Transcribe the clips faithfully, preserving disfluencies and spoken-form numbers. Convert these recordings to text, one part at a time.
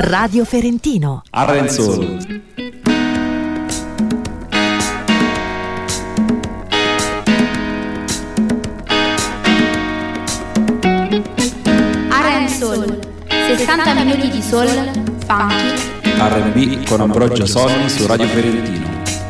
Radio Ferentino. R and Soul. R and Soul, sessanta minuti di soul, funky, R and B con Ambrogio Sonni su Radio Ferentino.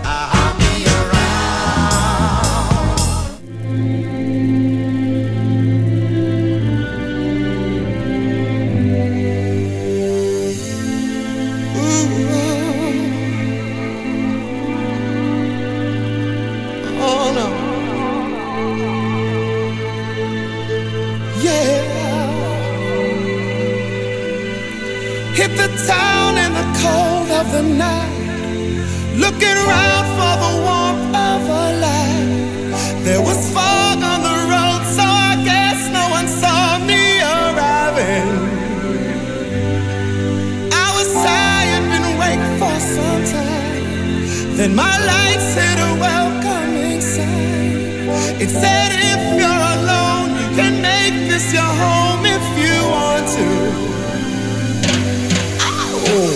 Looking around for the warmth of a light. There was fog on the road, so I guess no one saw me arriving. I was tired, been awake for some time. Then my lights hit a welcoming sign. It said if you're alone, you can make this your home if you want to. Oh.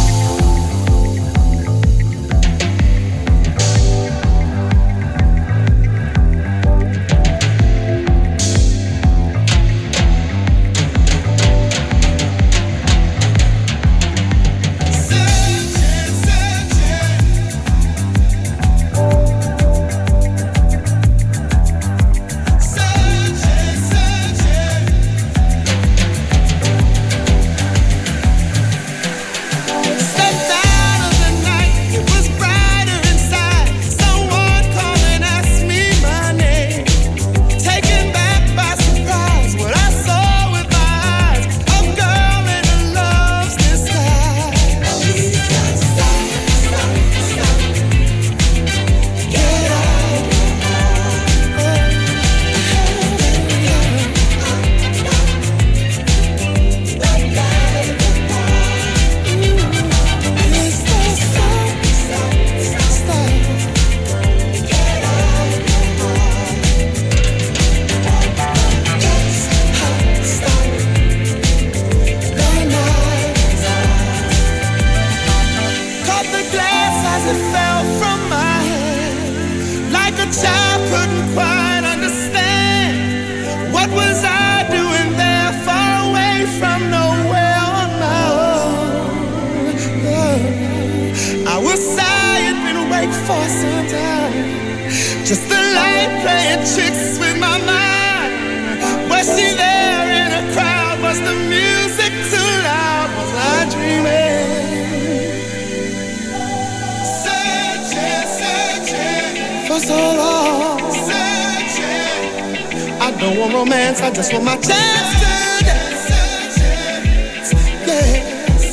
I just want my chance to dance. Yeah.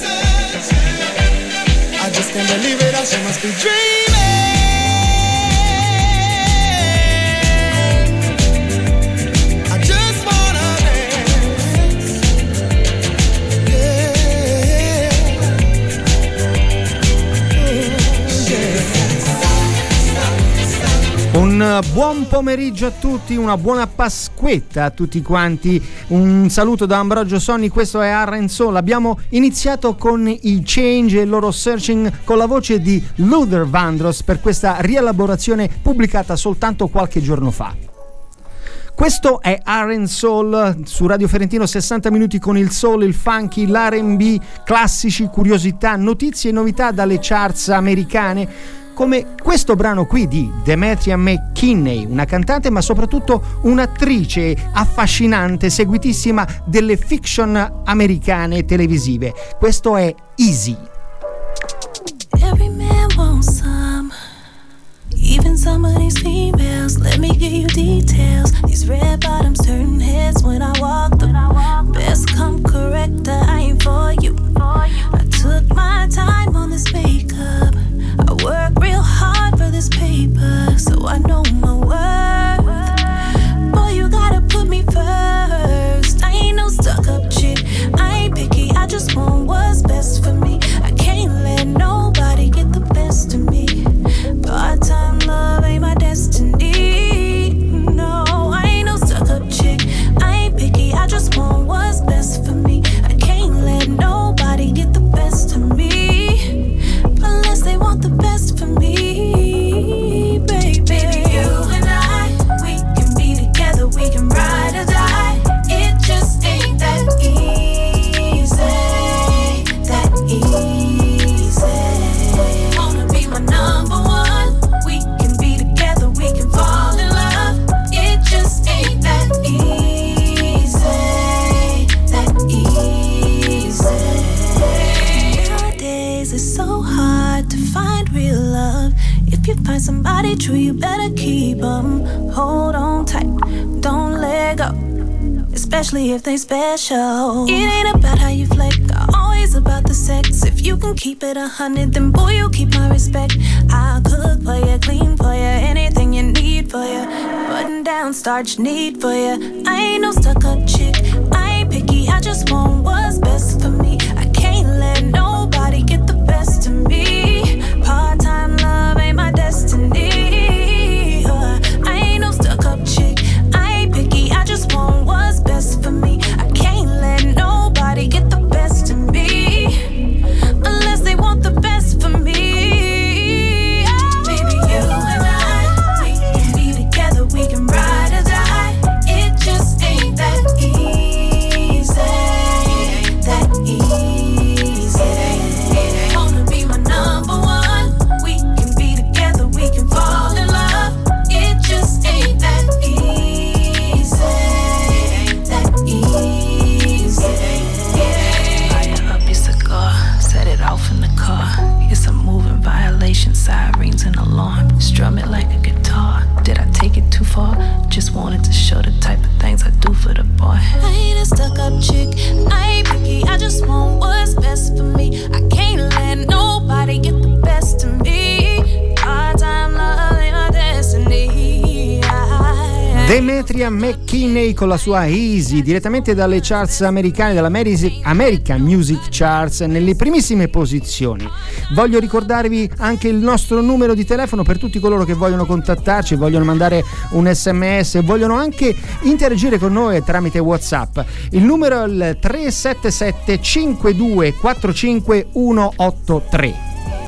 I just can't believe it, I sure must be dreaming. I just wanna dance. Yeah. Oh, yeah. Un buon pomeriggio a tutti, una buona Pasquetta a tutti quanti, un saluto da Ambrogio Sonni, questo è R and Soul. Abbiamo iniziato con i Change e il loro Searching con la voce di Luther Vandross per questa rielaborazione pubblicata soltanto qualche giorno fa. Questo è R and Soul su Radio Ferentino, sessanta minuti con il soul, il funky, l'R and B, classici, curiosità, notizie e novità dalle charts americane, come questo brano qui di Demetria McKinney, una cantante ma soprattutto un'attrice affascinante, seguitissima delle fiction americane televisive. Questo è Easy. Every man wants some, even some of these females. Let me give you details. These red bottoms turn heads when I walk them. Best come correct, I ain't for you. I took my time on this makeup. I work real hard for this paper, so I know my worth. Boy, you gotta put me first. I ain't no stuck-up chick, I ain't picky, I just want what's best for me. I can't let nobody get the best of me. Part-time love ain't my destiny. No, I ain't no stuck-up chick, I ain't picky, I just find somebody true, you better keep 'em. Hold on tight, don't let go, especially if they special. It ain't about how you flick, always about the sex. If you can keep it a hundred, then boy, you keep my respect. I'll cook for you, clean for you, anything you need for you. Button down, starch, need for you. I ain't no stuck-up chick, I ain't picky, I just want what's best for me. I can't let nobody get the best of me. Part-time love ain't my destiny. uh, I ain't no stuck-up chick, I ain't picky, I just want what's best for me. I can't let nobody get the best of me unless they want the best for me. Oh. Baby, you and I, we can be together, we can ride or die. It just ain't that easy, that easy. Wanna be my number one, we can be together, we can fall in love. It just ain't that easy, that easy. Fire up your cigar, set it off in the car. It's a moving violation, sirens and alarm. Strum it like a guitar. Did I take it too far? Just wanted to show the type of things I do for the boy. I ain't a stuck-up chick, I ain't picky, I just want what's best for me. I can't let nobody get the best of me. Part-time love ain't my destiny. I- Demetria McKinney con la sua Easy, direttamente dalle charts americane, dalla American Music Charts, nelle primissime posizioni. Voglio ricordarvi anche il nostro numero di telefono per tutti coloro che vogliono contattarci, vogliono mandare un sms, vogliono anche interagire con noi tramite WhatsApp. Il numero è il tre sette sette cinque due quattro cinque uno otto tre.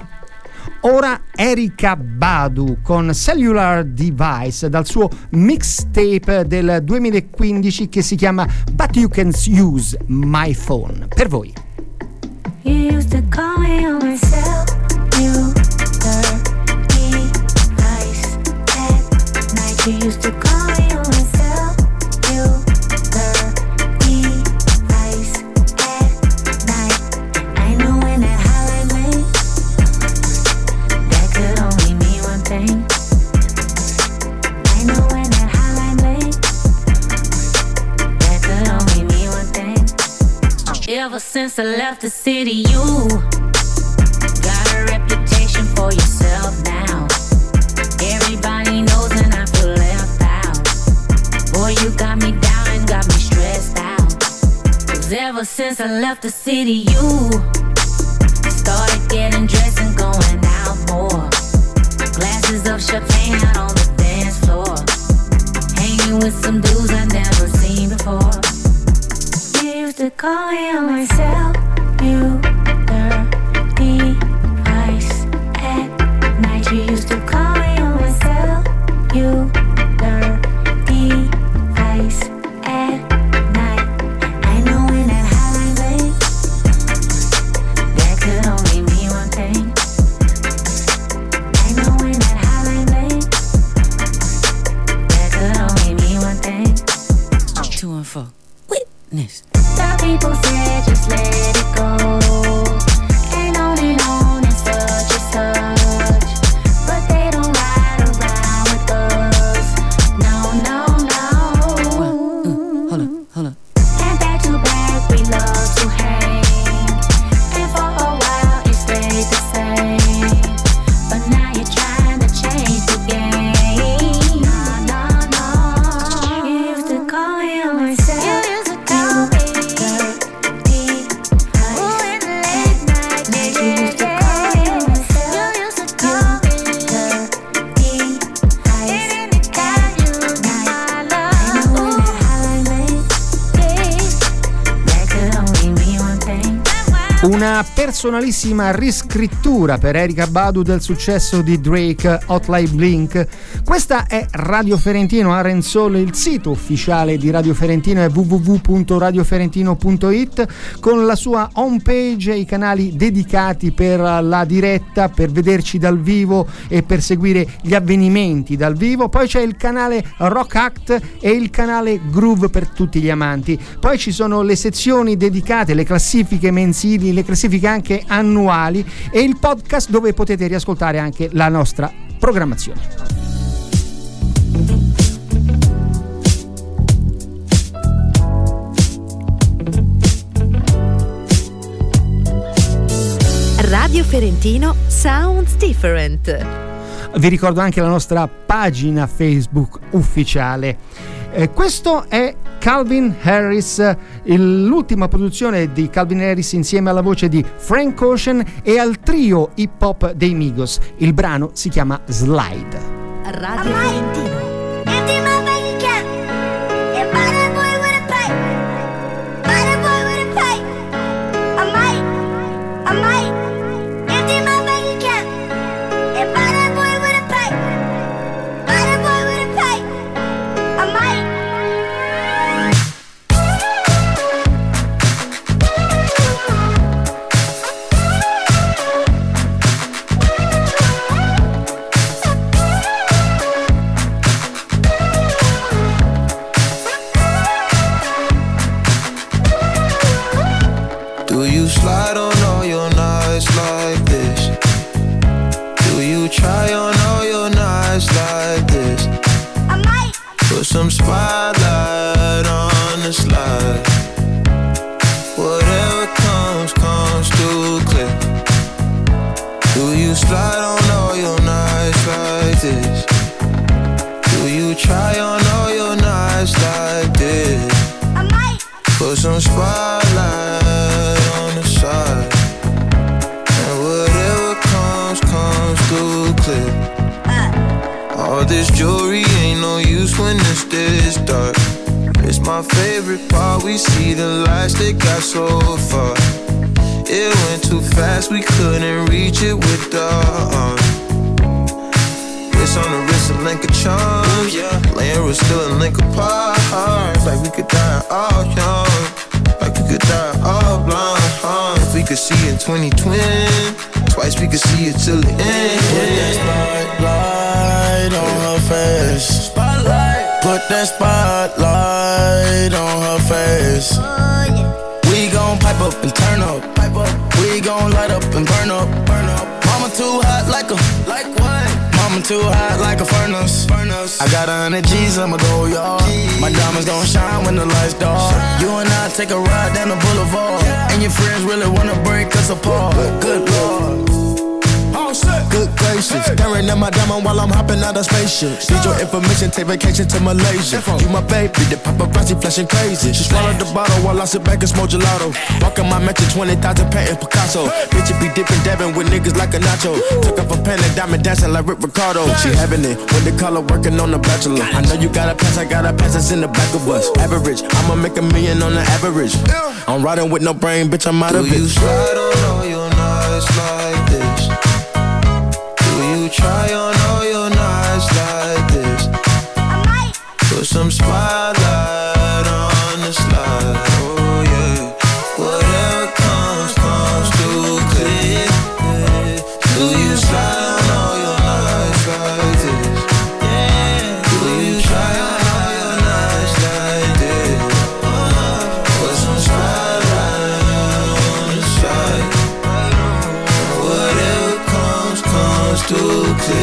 Ora Erykah Badu con Cellular Device dal suo mixtape del duemilaquindici che si chiama But You Can Use My Phone. Per voi. You used to call me on my cellular device at night. You used to call me on my cellular device at night. I know when that hotline rang, that could only mean one thing. I know when that hotline rang, that could only mean one thing. Ever since I left the city, you got a reputation for yourself now. Everybody knows and I feel left out. Boy, you got me down and got me stressed out. 'Cause ever since I left the city, you started getting dressed and going out more. Glasses of champagne out on the dance floor, hanging with some dudes I've never seen before. You used to call me on my cellular device at night. You used to call me on my cellular device at night. I know when that hotline rang, that could only mean one thing. I know when that hotline rang, that could only mean one thing. Two and four. Witness. Some people say just let it go, and on and on and such and such, but they don't ride around with us. No, no, no. Well, uh, hold up, hold up. And back to back we love to hang, and for a while it stayed the same, but now you're trying to change the game. No, no, no. You used to call me on my cell. You used to call me. Una personalissima riscrittura per Erykah Badu del successo di Drake, Hotline Blink. Questa è Radio Ferentino, R and Soul, il sito ufficiale di Radio Ferentino è w w w punto radio ferentino punto i t, con la sua homepage e i canali dedicati per la diretta, per vederci dal vivo e per seguire gli avvenimenti dal vivo. Poi c'è il canale Rock Act e il canale Groove per tutti gli amanti. Poi ci sono le sezioni dedicate, le classifiche mensili, le classifiche anche annuali e il podcast dove potete riascoltare anche la nostra programmazione. Radio Ferentino Sounds Different. Vi ricordo anche la nostra pagina Facebook ufficiale. Eh, questo è Calvin Harris, il, l'ultima produzione di Calvin Harris insieme alla voce di Frank Ocean e al trio hip hop dei Migos. Il brano si chiama Slide. Radio Ferentino. Slide on all your nights like this. Do you try on all your nights like this? I might put some spotlight on the slide. Whatever comes, comes too clear. Do you slide on all your nights like this? Do you try on all your nights like this? I might put some spotlight. And whatever comes, comes through clear. All this jewelry ain't no use when it's this dark. It's my favorite part, we see the lights that got so far. It went too fast, we couldn't reach it with the arm. Wrist on the wrist, a link of charms, yeah. Laying was still a link apart. Like we could die all young, like we could die all blind. If we could see in twenty twenty, twice we could see it till the end. Put that spotlight on her face. Spotlight. Put that spotlight on her face. Oh, yeah. We gon' pipe up and turn up. Pipe up. We gon' light up and burn up. Burn up. Mama too hot like a like what? Mama too hot like a furnace. furnace. I got a hundred G's, I'ma go yard. My diamonds gon' shine when the lights dark. You and I take a ride down the boulevard, and your friends really wanna break us apart. Good Lord. Good gracious, staring at my diamond while I'm hopping out of spaceship. Need your information, take vacation to Malaysia. You my baby, the paparazzi flashing crazy. She swallowed the bottle while I sit back and smoke gelato. Walking my mansion, twenty thousand patent Picasso. Bitch, it be dipping, dabbing with niggas like a nacho. Took up a pen and diamond dancing like Rick Ricardo. She having it with the color working on the Bachelor. I know you got a pass, I got a pass, it's in the back of us. Average, I'ma make a million on the average. I'm riding with no brain, bitch, I'm out of it. Do you slide on all your nights like this? You try on all your nights like this. I might put some spotlight on the slide. Oh yeah. Whatever comes, comes too clear. Do you slide on all your nights like this? Do you try on all your nights like this? Put some spotlight on the slide. Whatever comes, comes too.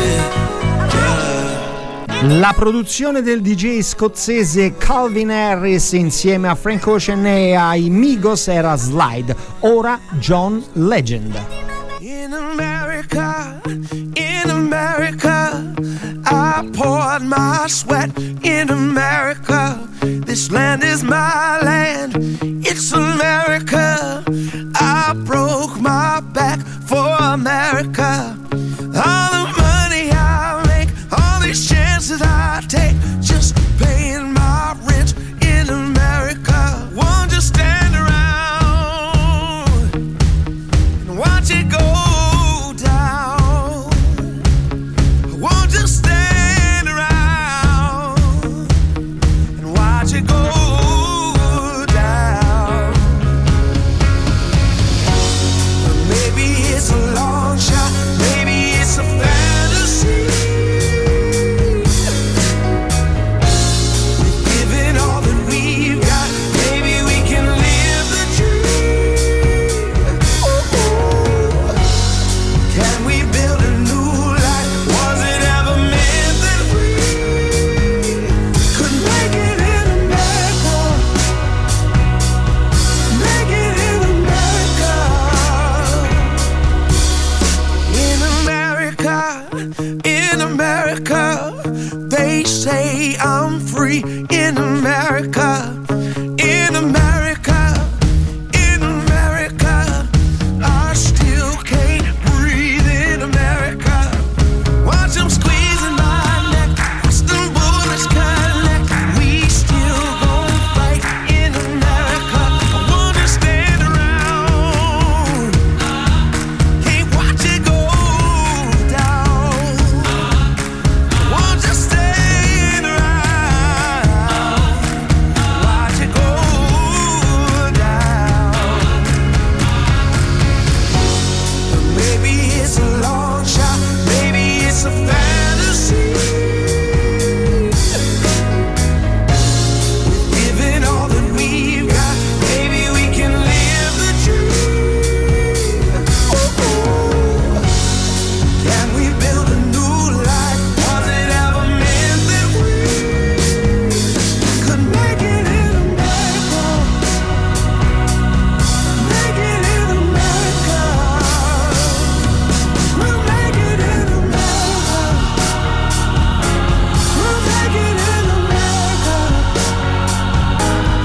La produzione del D J scozzese Calvin Harris insieme a Frank Ocean e ai Migos era Slide. Ora John Legend. In America, in America, I poured my sweat in America. This land is my land, it's America. I broke my back for America. All the money I make, all these chances I take, just paying my rent in America. Won't just stand around and watch it go down. Won't just stand around and watch it go down.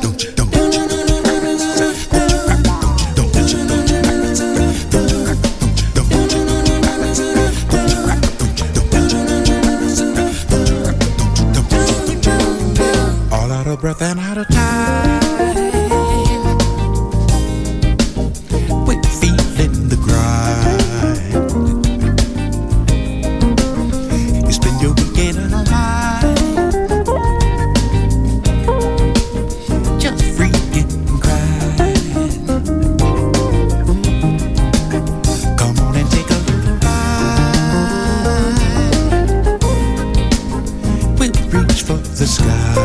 Breath and out of time. We're feeling the grind. You spend your weekend in a high, just freaking crying. Come on and take a little ride. We'll reach for the sky.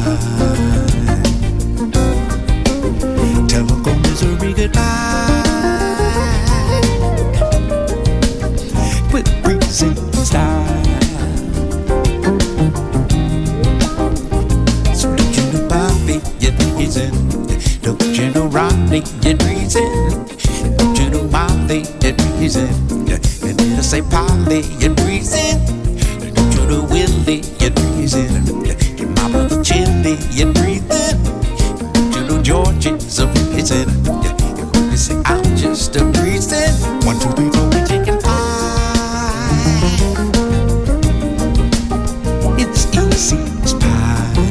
And reason, don't you know Molly and reason, and then I say Polly and reason, don't you know Willie and reason, and my brother Chili and reason, don't you know George's a reason, and you say I'm just a reason. One, two, three, four, we're taking five. It's easy as pie.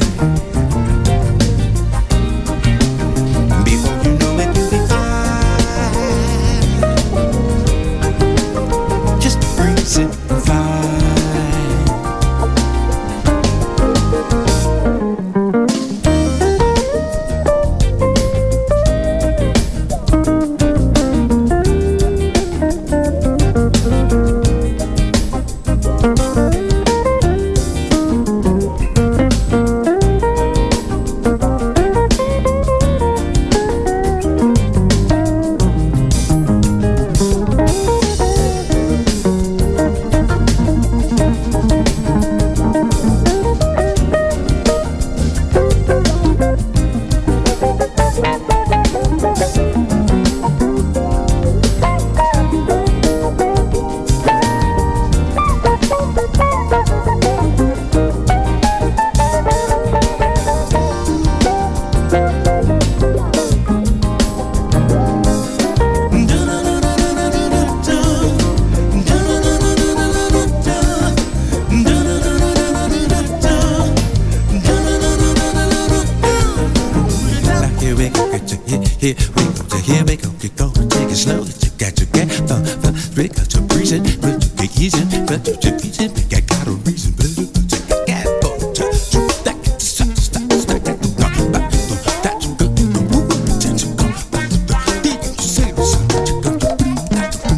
Here we go, to here we go, you go, take it slowly, you got to get the, the, we got to breeze it, but you take easy, but you take easy, we got got a reason, but you take it, get it, but you that get to stop, stop, stop, that to go back to that to go to the woo, then to go back to the, did you say the song, that you go to that to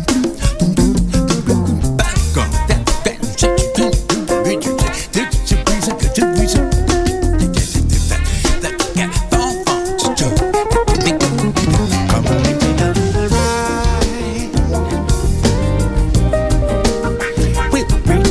back on, that, that, shake it, do, do, did you say, did you breeze it, did you breeze it, that, that, get phone, phone, to do. We'll bring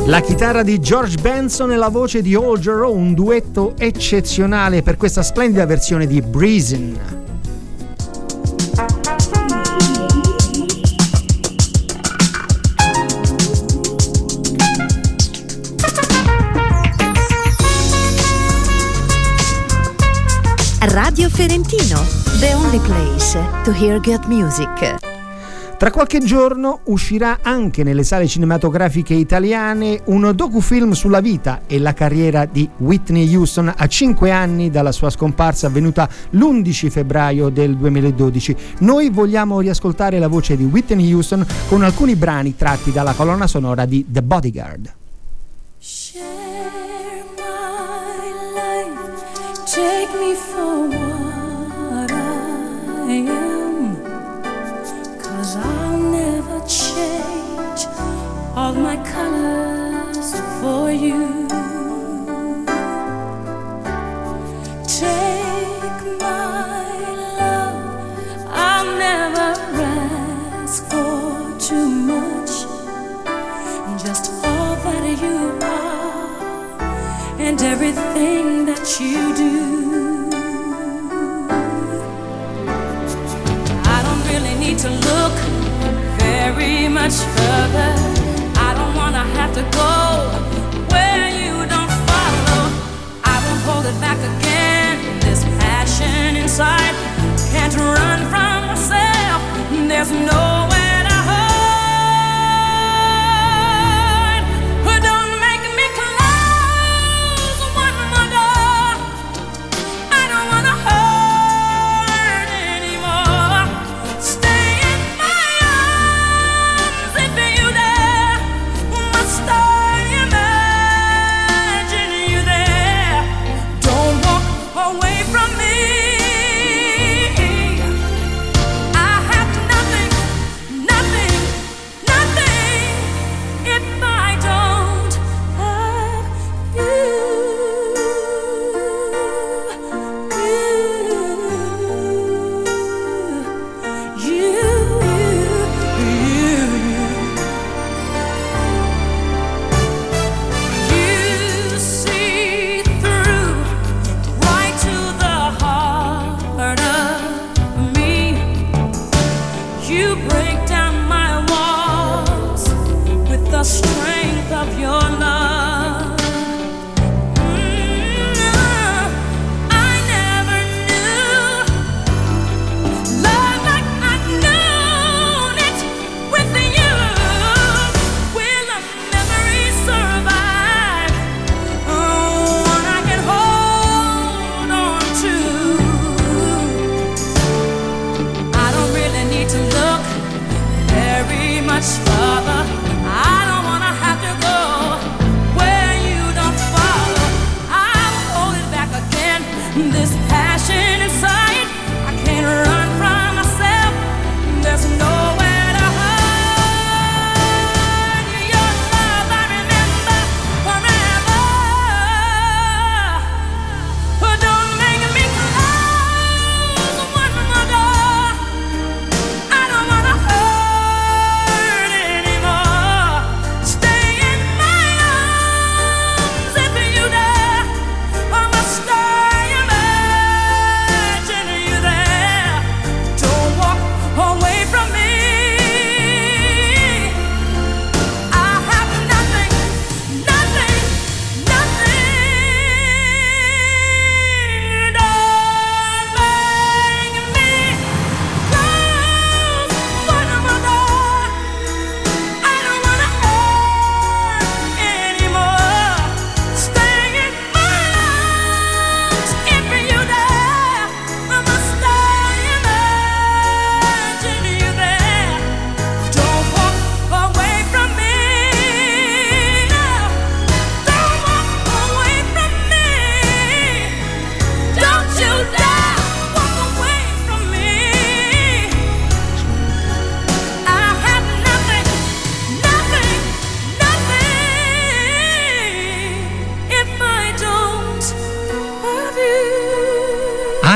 La chitarra di George Benson e la voce di Al Jarreau, un duetto eccezionale per questa splendida versione di Breezin'. Radio Ferentino, the only place to hear good music. Tra qualche giorno uscirà anche nelle sale cinematografiche italiane un docufilm sulla vita e la carriera di Whitney Houston a cinque anni dalla sua scomparsa avvenuta l'undici febbraio del duemiladodici. Noi vogliamo riascoltare la voce di Whitney Houston con alcuni brani tratti dalla colonna sonora di The Bodyguard. Share my life, take me for what I am, 'cause I'll never change all my colors for you. Take my love, I'll never ask for too much, just all that you are and everything that you do. I don't really need to look very much further. I don't wanna have to go where you don't follow. I won't hold it back again. This passion inside can't run from myself. There's nowhere to hide. But don't make me close one more door. I don't wanna hurt anymore. Stay in my arms if you dare.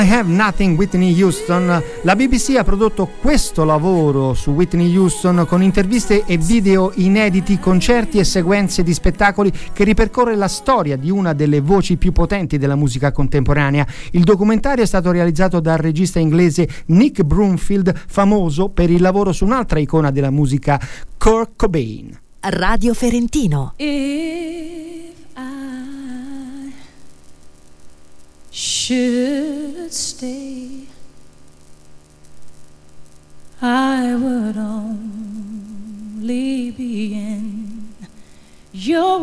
I Have Nothing, Whitney Houston. La B B C ha prodotto questo lavoro su Whitney Houston con interviste e video inediti, concerti e sequenze di spettacoli che ripercorre la storia di una delle voci più potenti della musica contemporanea. Il documentario è stato realizzato dal regista inglese Nick Broomfield, famoso per il lavoro su un'altra icona della musica, Kurt Cobain. Radio Ferentino. If I should stay, I would only be in your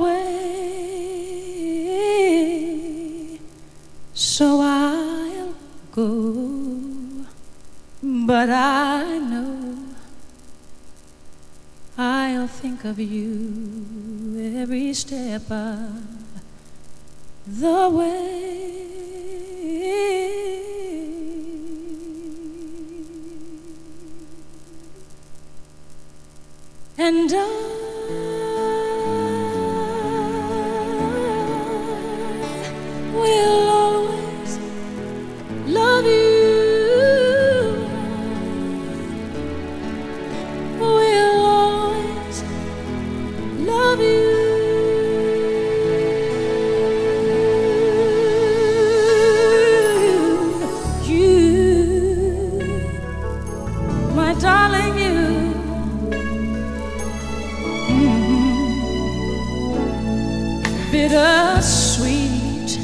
way, so I'll go, but I know I'll think of you every step of the way. And I will always love you. Will always love you. You, my darling, you. Bittersweet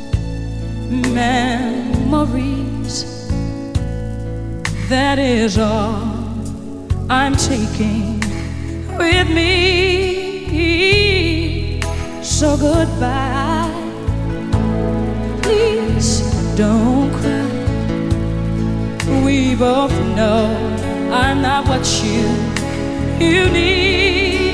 memories, that is all I'm taking with me. So goodbye, please don't cry. We both know I'm not what you, you need.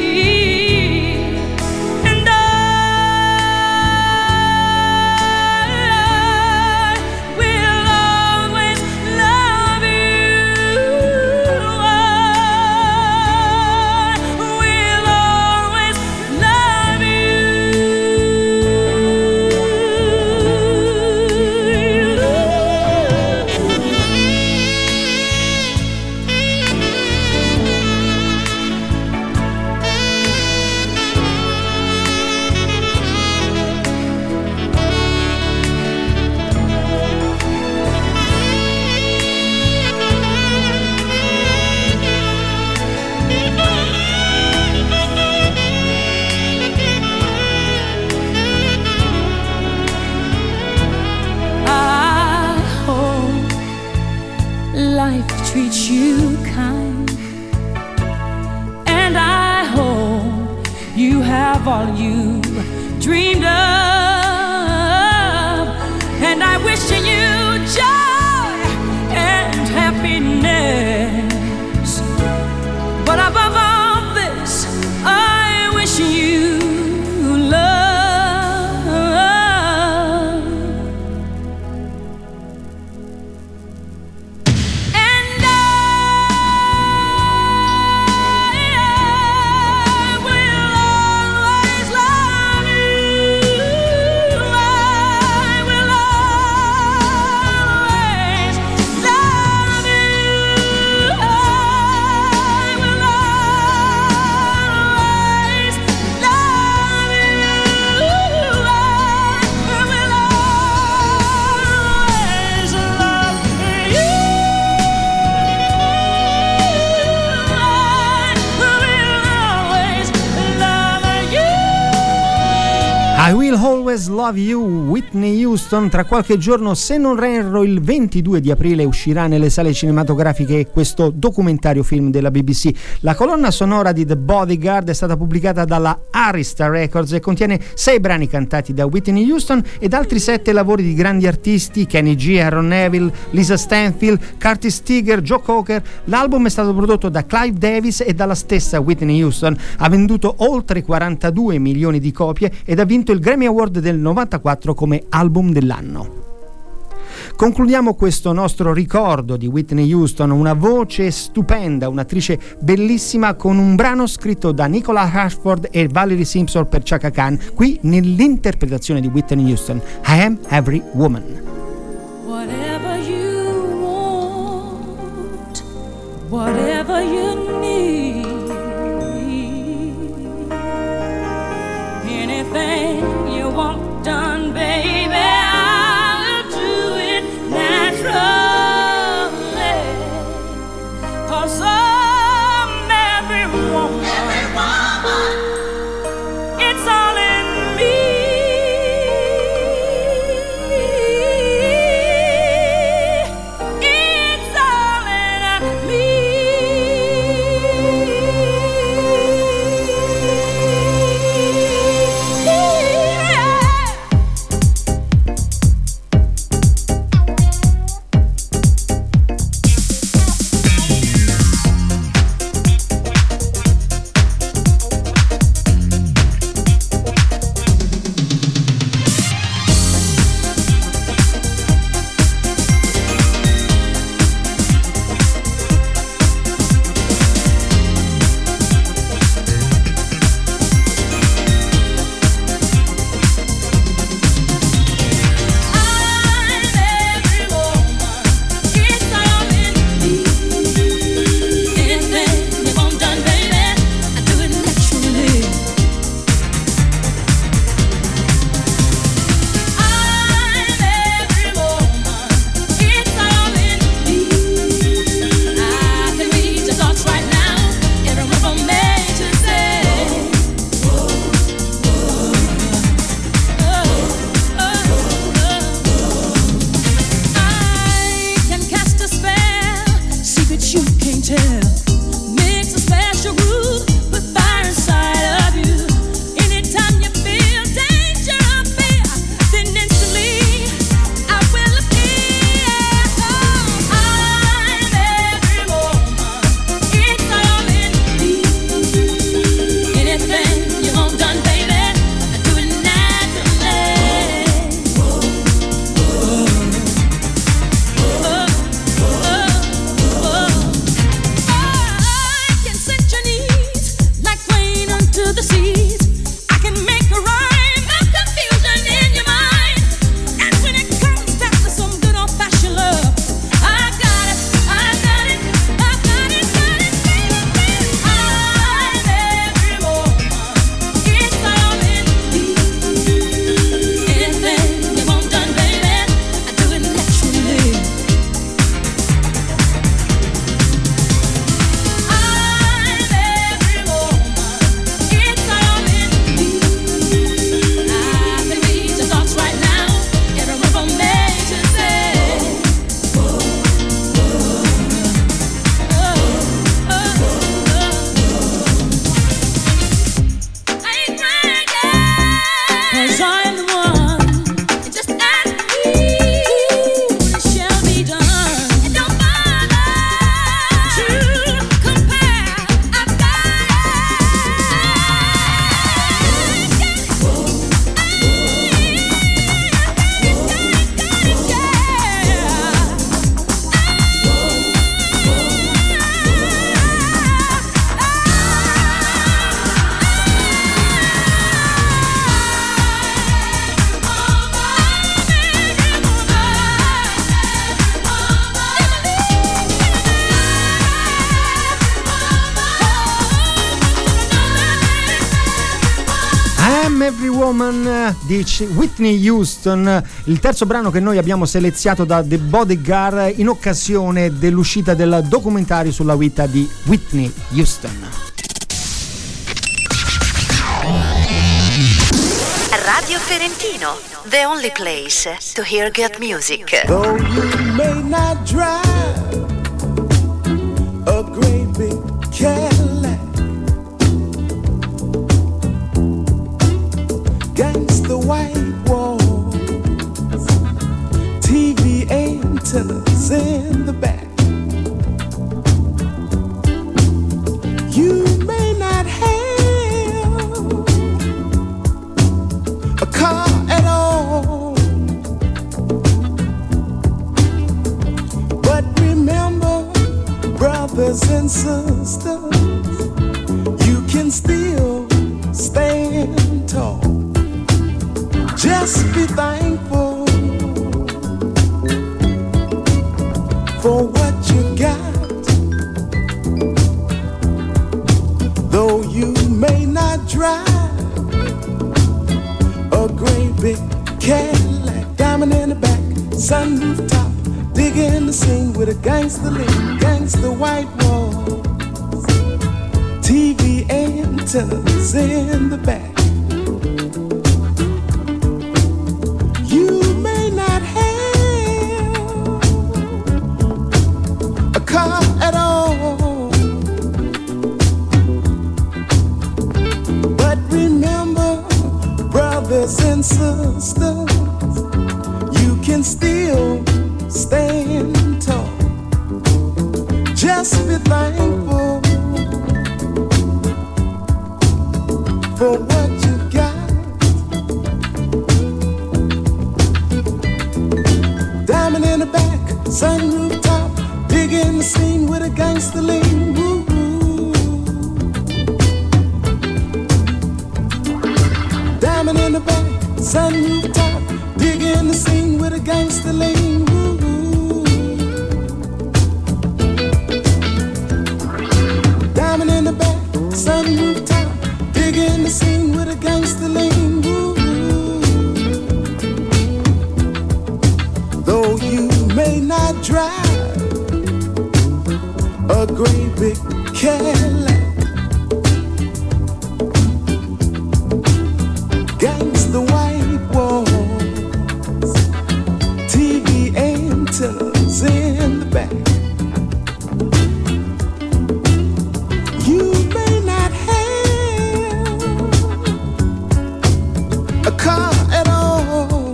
Treat you kind, and I hope you have all you dreamed of, and I wish you joy and happiness, but above all this I wish you love. I Will Always Love You, Whitney Houston. Tra qualche giorno, se non erro il ventidue di aprile, uscirà nelle sale cinematografiche questo documentario film della B B C. La colonna sonora di The Bodyguard è stata pubblicata dalla Arista Records e contiene sei brani cantati da Whitney Houston ed altri sette lavori di grandi artisti: Kenny G, Aaron Neville, Lisa Stanfield, Curtis Steger, Joe Cocker. L'album è stato prodotto da Clive Davis e dalla stessa Whitney Houston, ha venduto oltre quarantadue milioni di copie ed ha vinto il Grammy Award del novantaquattro come album dell'anno. Concludiamo questo nostro ricordo di Whitney Houston, una voce stupenda, un'attrice bellissima, con un brano scritto da Nicola Ashford e Valerie Simpson per Chaka Khan, qui nell'interpretazione di Whitney Houston, I Am Every Woman. Whatever anything you want done, baby, I'll do it naturally. 'Cause I'm every woman, every woman. It's all in me. It's all in me. Every Woman di Whitney Houston, il terzo brano che noi abbiamo seleziato da The Bodyguard in occasione dell'uscita del documentario sulla vita di Whitney Houston. Radio Ferentino, the only place to hear good music. Though you may not drive a great big Cadillac, against the white walls, T V antennas in the back. You may not have a car at all, but remember, brothers and sisters, you can still stand tall. Just be thankful for what you got. Though you may not drive great big Cadillac, diamond in the back, sunroof top, digging the scene with a gangster lean, gangster white walls, T V antennas in the back. You may not have a car at all, but remember, brothers and sisters, you can still stand tall. Just be thankful for what you got. Diamond in the back, sunroof top, digging the scene with a gangster lean. Woo, woo. Diamond in the back, sunroof top, digging the scene with a gangster lean. Woo, woo. Diamond in the back, sunroof top, digging the scene with a gangster lean. Woo, woo. Though you may not drive a great big Cadillac, gangster white walls, T V antennas in the back. You may not have a car at all,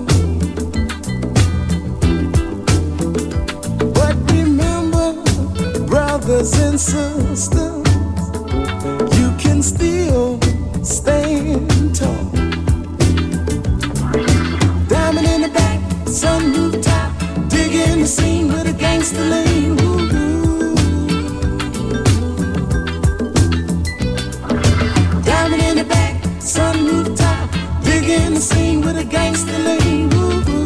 but remember, brothers and sisters, you can still stand tall. Diamond in the back, sunroof top, digging the scene with a gangster lean. Woo, woo. Diamond in the back, sunroof top, digging the scene with a gangster lean. Woo, woo.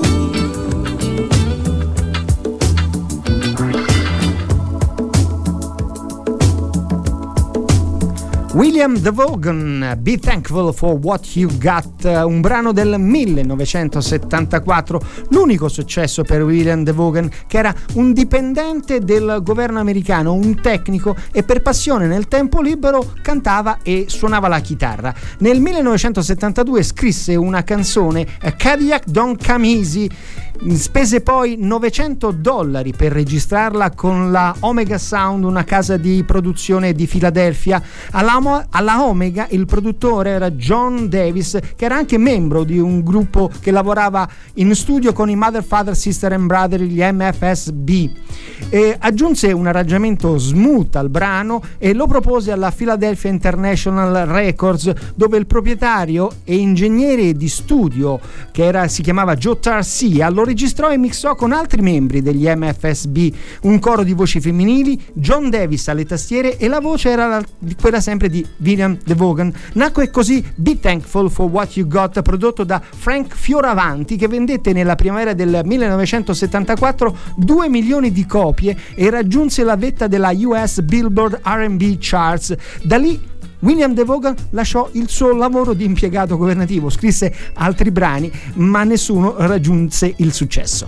William DeVogan, Be Thankful for What You Got, un brano del millenovecentosettantaquattro, l'unico successo per William DeVogan, che era un dipendente del governo americano, un tecnico, e per passione nel tempo libero cantava e suonava la chitarra. Nel millenovecentosettantadue scrisse una canzone, Cadillac Don't Come Easy. Spese poi novecento dollari per registrarla con la Omega Sound, una casa di produzione di Filadelfia. Alla, alla Omega il produttore era John Davis, che era anche membro di un gruppo che lavorava in studio con i Mother, Father, Sister and Brother, gli M F S B. E aggiunse un arrangiamento smooth al brano e lo propose alla Philadelphia International Records, dove il proprietario e ingegnere di studio, che era, si chiamava Joe Tarsia, lo registrò e mixò con altri membri degli M F S B, un coro di voci femminili, John Davis alle tastiere e la voce era la, quella sempre di William DeVogan. Nacque così Be Thankful for What You Got, prodotto da Frank Fioravanti, che vendette nella primavera del millenovecentosettantaquattro due milioni di copie e raggiunse la vetta della U S Billboard R and B Charts. Da lì William DeVogan lasciò il suo lavoro di impiegato governativo, scrisse altri brani, ma nessuno raggiunse il successo.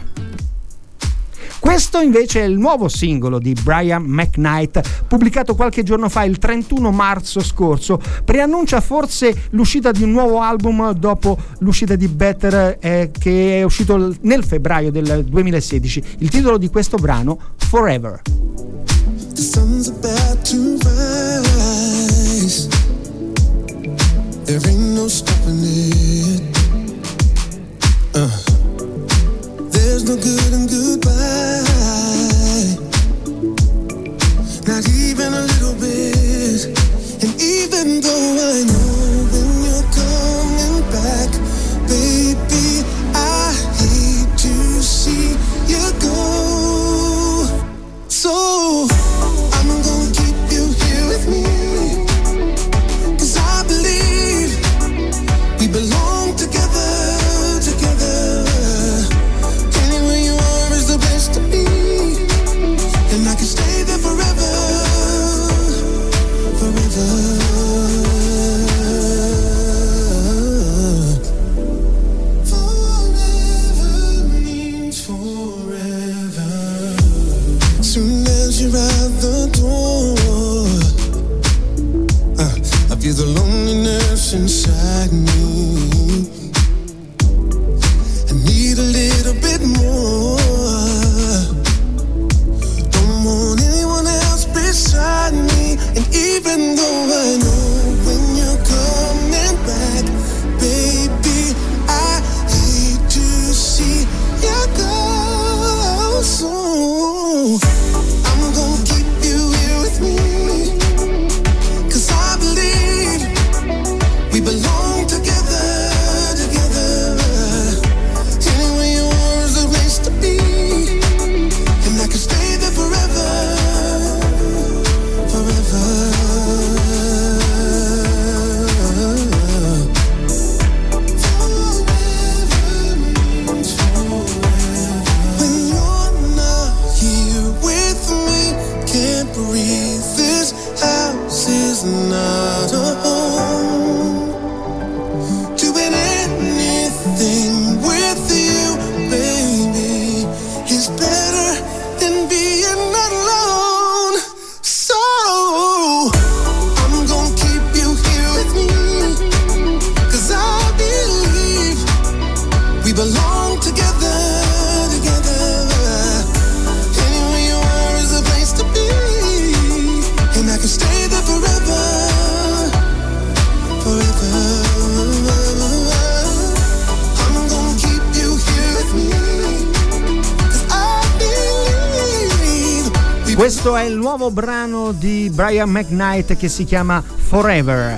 Questo invece è il nuovo singolo di Brian McKnight, pubblicato qualche giorno fa, il trentuno marzo scorso. Preannuncia forse l'uscita di un nuovo album dopo l'uscita di Better, eh, che è uscito nel febbraio del duemilasedici. Il titolo di questo brano, Forever. The sun's about to rise. There ain't no stopping it. Uh. There's no good and goodbye. Not even a little bit. And even though I know when you're coming back, baby, I hate to see you go. So I'm gonna keep you here with me, 'cause I believe we belong together, together. beside me. I need a little bit more. Don't want anyone else beside me. And even though I know when you're coming back, baby, I hate to see you go. So I'm gonna keep you here with me, 'cause I believe we belong together, together. Anywhere you want is a place to be, and I can stay there forever, forever. When you're not here with me, can't breathe. This house is not a home. Doing anything with you, baby, is better than being alone. So I'm gonna keep you here with me, 'cause I believe we belong together, together. Anywhere you are is a place to be, and I can stay there forever, forever. I'm gonna keep you here with me, 'cause I believe we Questo è il nuovo brano di Brian McKnight che si chiama Forever.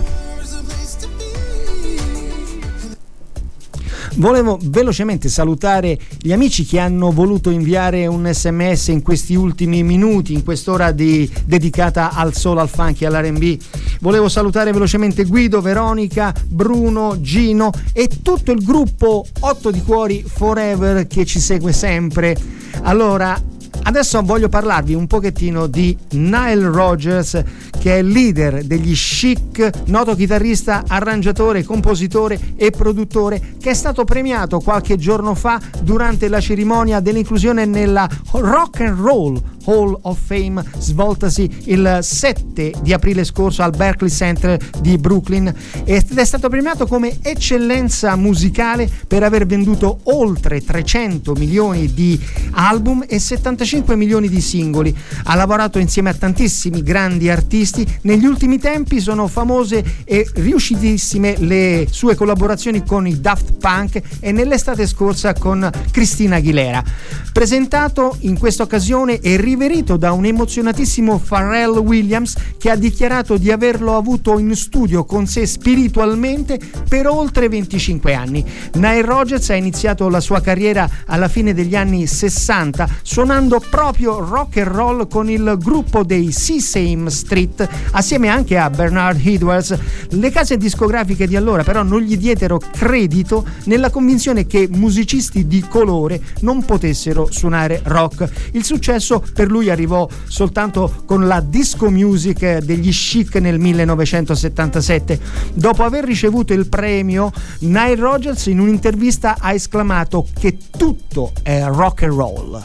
Volevo velocemente salutare gli amici che hanno voluto inviare un sms in questi ultimi minuti, in quest'ora di, dedicata al soul, al funk e all'R and B. Volevo salutare velocemente Guido, Veronica, Bruno, Gino e tutto il gruppo Otto di Cuori Forever che ci segue sempre. Allora, adesso voglio parlarvi un pochettino di Nile Rodgers, che è il leader degli Chic, noto chitarrista, arrangiatore, compositore e produttore, che è stato premiato qualche giorno fa durante la cerimonia dell'inclusione nella Rock and Roll Hall of Fame, svoltasi il sette di aprile scorso al Berkeley Center di Brooklyn, ed è stato premiato come eccellenza musicale per aver venduto oltre trecento milioni di album e settantacinque milioni di singoli. Ha lavorato insieme a tantissimi grandi artisti. Negli ultimi tempi sono famose e riuscitissime le sue collaborazioni con i Daft Punk e nell'estate scorsa con Christina Aguilera. Presentato in questa occasione e riverito da un emozionatissimo Pharrell Williams, che ha dichiarato di averlo avuto in studio con sé spiritualmente per oltre venticinque anni. Nile Rodgers ha iniziato la sua carriera alla fine degli anni sessanta suonando proprio rock and roll con il gruppo dei Sesame Street, assieme anche a Bernard Edwards. Le case discografiche di allora però non gli diedero credito, nella convinzione che musicisti di colore non potessero suonare rock. Il successo per lui arrivò soltanto con la disco music degli Chic nel millenovecentosettantasette. Dopo aver ricevuto il premio, Nile Rodgers in un'intervista ha esclamato che tutto è rock and roll.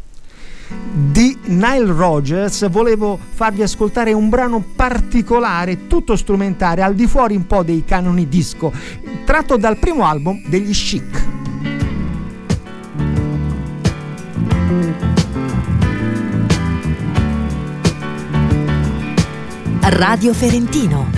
Di Nile Rodgers volevo farvi ascoltare un brano particolare, tutto strumentale, al di fuori un po' dei canoni disco, tratto dal primo album degli Chic. Radio Ferentino.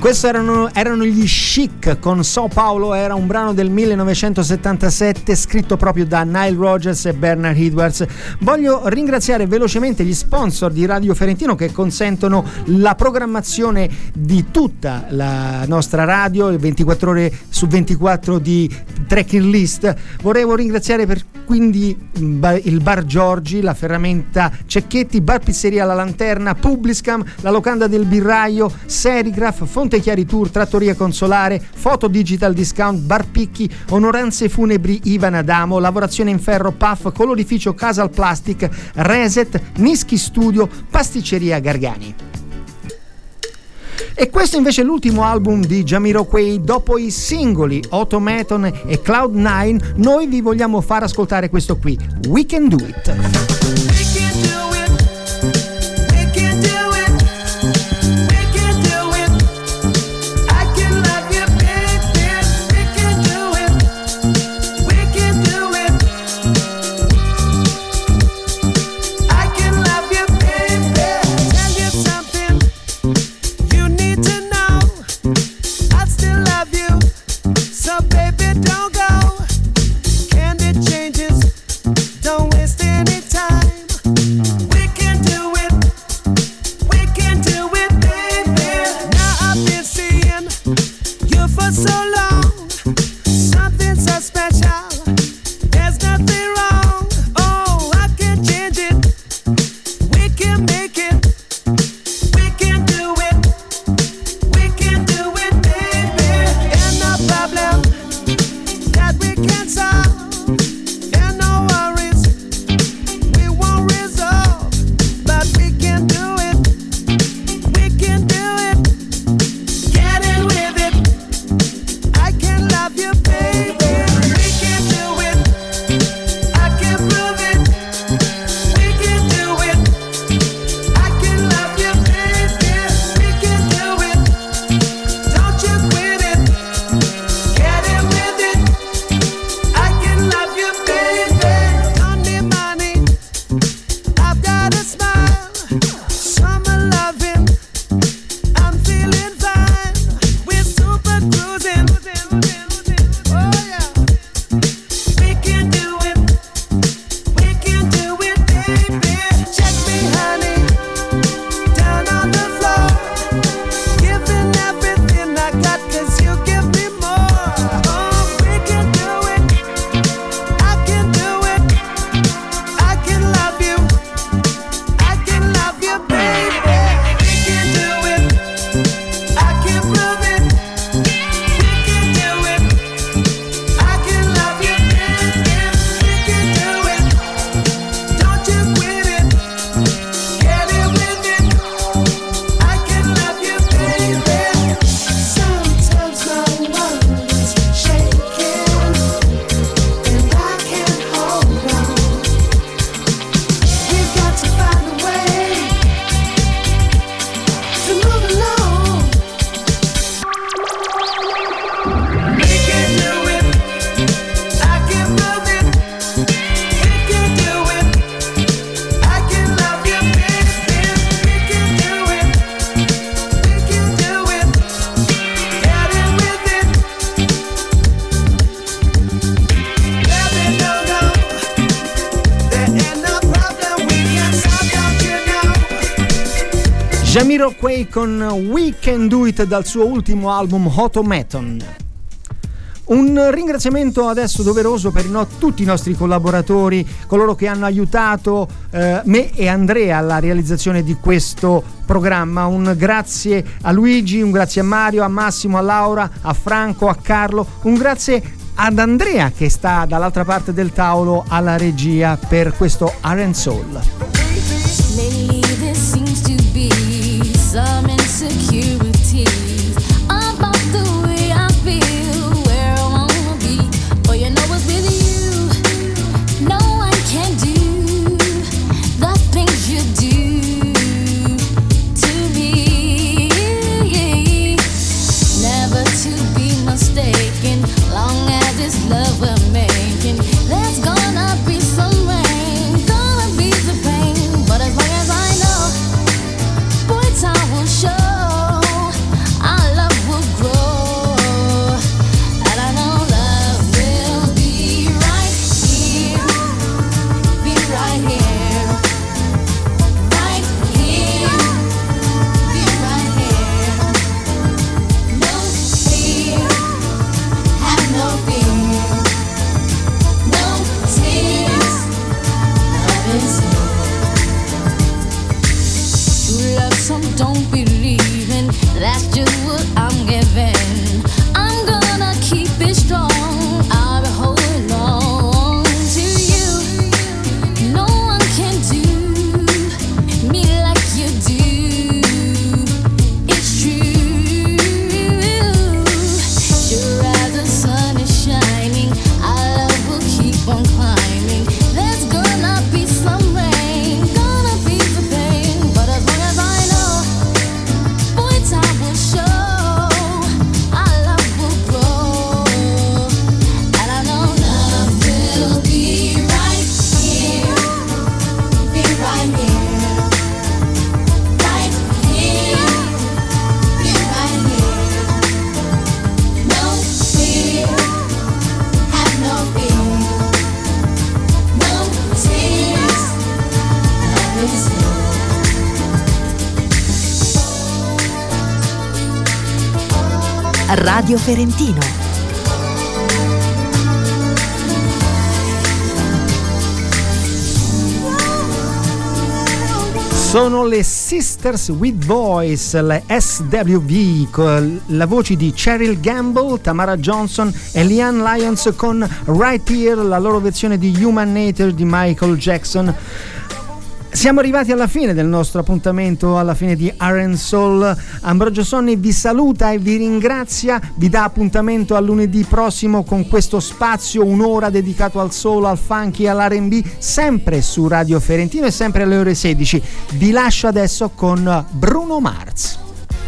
Questo erano, erano gli Chic con Sao Paulo, era un brano del millenovecentosettantasette scritto proprio da Nile Rodgers e Bernard Edwards. Voglio ringraziare velocemente gli sponsor di Radio Ferentino che consentono la programmazione di tutta la nostra radio, ventiquattro ore su ventiquattro di tracking list. Volevo ringraziare per quindi il Bar Giorgi, la Ferramenta Cecchetti, Bar Pizzeria La Lanterna, Publiscam, la Locanda del Birraio, Serigraph, Fonte Chiari Tour, Trattoria Consolare, Foto Digital Discount, Bar Picchi, Onoranze Funebri Ivan Adamo, Lavorazione in Ferro P A F, Colorificio Casal Plastic, Reset, Nischi Studio, Pasticceria Gargani. E questo invece è l'ultimo album di Jamiroquai. Dopo i singoli Automaton e Cloud nine, noi vi vogliamo far ascoltare questo qui, We Can Do It. Jamiroquai con We Can Do It dal suo ultimo album Automaton. Un ringraziamento adesso doveroso per no, tutti i nostri collaboratori, coloro che hanno aiutato eh, me e Andrea alla realizzazione di questo programma. Un grazie a Luigi, un grazie a Mario, a Massimo, a Laura, a Franco, a Carlo, un grazie ad Andrea che sta dall'altra parte del tavolo alla regia per questo R and Soul. Lately there seems to be some insecurity about the way I feel, where I wanna be. But you know it's with you, no one can do the things you do to me. Never to be mistaken, long as it's love we're making. There's gonna be some rain, gonna be the pain, but as long as I know, boy, time will show. Radio Ferentino. Sono le Sisters with Voice, le S W V, con la voce di Cheryl Gamble, Tamara Johnson e Leanne Lyons con Right Here, la loro versione di Human Nature di Michael Jackson. Siamo arrivati alla fine del nostro appuntamento, alla fine di R and Soul. Ambrogio Sonni vi saluta e vi ringrazia, vi dà appuntamento a lunedì prossimo con questo spazio, un'ora dedicato al soul, al funky e all'R and B, sempre su Radio Ferentino e sempre alle ore sedici. Vi lascio adesso con Bruno Mars.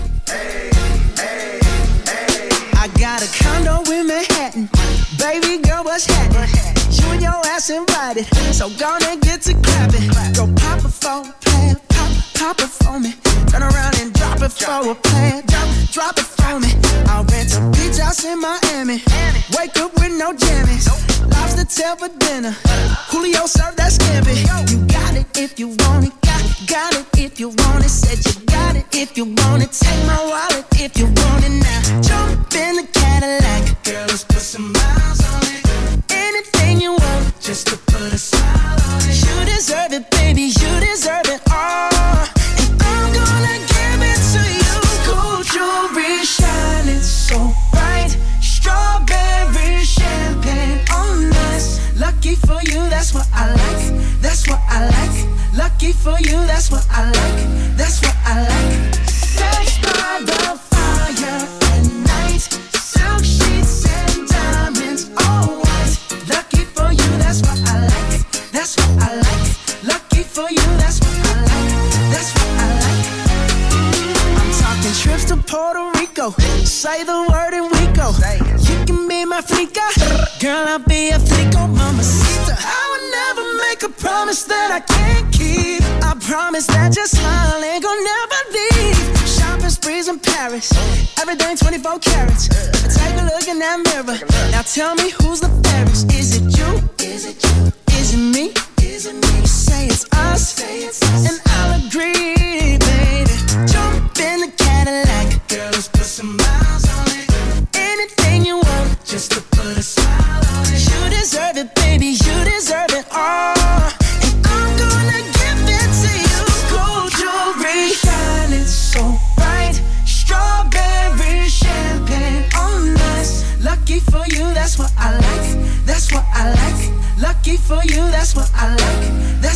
I got a condo in Manhattan, baby girl, what's happening? You and your ass invited, so gonna get to clapping. Go pop it for a plan, pop, pop it for me. Turn around and drop it for a plan, drop, drop it for me. I'll rent a beach house in Miami, wake up with no jammies. Lobster tail for dinner, Julio served that scampi. You got it if you want it, got, got it if you want it. Said you got it if you want it, take my wallet if you want it now. Jump in the Cadillac, girl, let's put some miles on it. Anything you want, just to put a smile on it. You deserve it, baby, you deserve it all. And I'm gonna give it to you. Gold jewelry shining so bright, strawberry champagne on us. Lucky for you, that's what I like, that's what I like. Lucky for you, that's what I like, that's what I like. Sex by the fire at night, silk sheets and diamonds, all white. Lucky for you, that's what I like, that's what I like. Lucky for you, that's what I like, that's what I like. I'm talking trips to Puerto Rico, say the word and we go. You can be my flica, girl, I'll be a flico, mamacita. I would never make a promise that I can't keep. I promise that your smile ain't gonna never leave. Shopping sprees in Paris, everything twenty-four carats. Take a look in that mirror, now tell me who's the fairest. Is it you? Is it you? Is it me? Is it me? Say it's us, say it's us. And I'll agree, baby. Jump in the Cadillac, girl, let's put some miles on it. Anything you want, just to put a smile on it. You deserve it, baby, you deserve it all. And I'm gonna give it to you. Gold jewelry shining so bright, strawberry champagne on us. Lucky for you, that's what I like, that's what I like. Lucky for you, that's what I like.